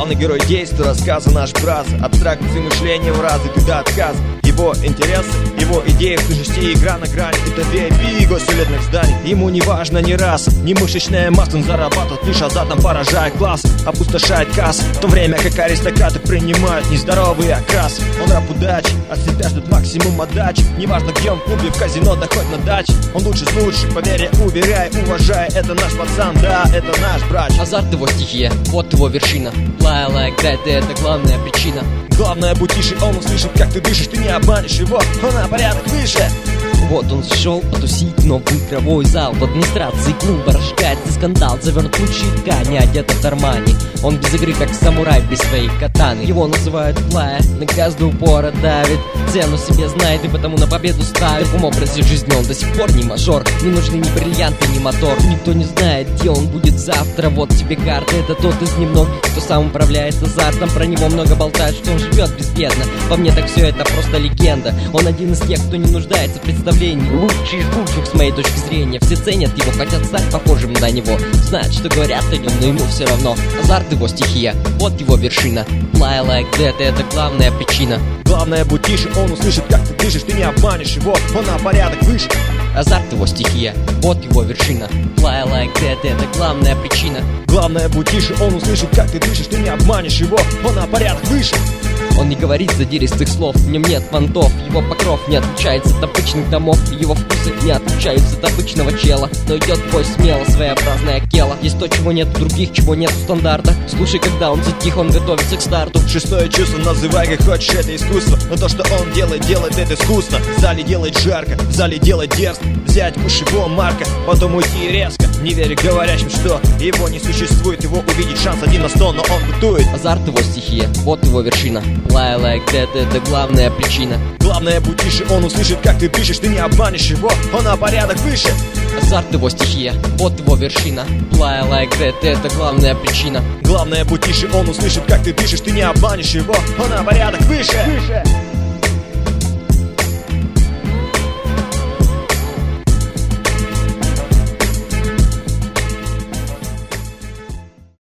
Главный герой действия рассказа наш брат. Абстракции мышления в разы ты до отказа. Его интересы, его идеи в сущности игра на грани. Это VIP госуследных зданий. Ему не важно ни раз, ни мышечная масса. Он зарабатывает лишь азартом, поражает класс, опустошает касс, в то время как аристократы принимают нездоровый окрас. Он раб удачи, от себя ждет максимум отдачи. Неважно где он, в клубе, в казино, да хоть на даче. Он лучше с лучших, поверь, уверяй, уважай. Это наш пацан, да, это наш брат. Азарт его стихия, вот его вершина. Fly like that, это главная причина. Главное, будь тише, он услышит, как ты дышишь. Ты не обманешь его, он на порядок выше. Вот он зашел потусить в новый игровой зал. В администрации клуба разжигается скандал. Завернут лучшие ткани, одет в Армани. Он без игры, как самурай без своей катаны. Его называют флая, на газ до упора давит. Цену себе знает и потому на победу ставит. В таком образе жизни он до сих пор не мажор. Не нужны ни бриллианты, ни мотор. Никто не знает, где он будет завтра. Вот тебе карта, это тот из немногих, кто сам управляет азартом. Про него много болтают, что он живет безбедно. По мне так все это просто легенда. Он один из тех, кто не нуждается в представлении. Лучший из лучших с моей точки зрения. Все ценят его, хотят стать похожим на него. Знают, что говорят о нем, но ему все равно. Азарт его стихия, вот его вершина. Fly like that, это главная причина. Главное, будь тише, он услышит, как ты дышишь. Ты не обманешь его, он на порядок выше. Азарт его стихия, вот его вершина. Fly like that, это главная причина. Главное, будь тише, он услышит, как ты дышишь. Ты не обманешь его, он на порядок выше. Он не говорит задиристых слов, в нем нет понтов. Его покров не отличается от обычных домов. Его вкусы не отличаются от обычного чела. Но идет бой смело, своеобразное кело. Есть то, чего нет у других, чего нет у стандарта. Слушай, когда он затих, он готовится к старту. Шестое чувство, называй как хочешь, это искусство. Но то, что он делает, делает это искусно. В зале делает жарко, в зале делает дерзко. Взять куш его марка, потом уйти резко. Не верь говорящим, что его не существует. Его увидеть шанс 1 на 100, но он бытует. Азарт его стихия, вот его вершина. Fly like that, это главная причина. Главное, будь тише, он услышит, как ты дышишь. Ты не обманешь его, он на порядок выше. Азарт его стихия, вот его вершина. Fly like that, это главная причина. Главное, будь тише, он услышит, как ты дышишь. Ты не обманешь его, он на порядок выше.